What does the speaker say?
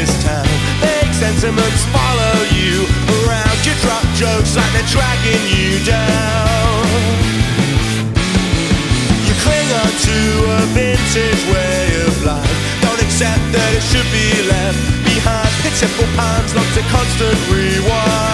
this town. Fake sentiments follow you around. You drop jokes like they're dragging you down. You cling on to a vintage way of life. Don't accept that it should be left behind. Pitiful poems locked to constant rewind.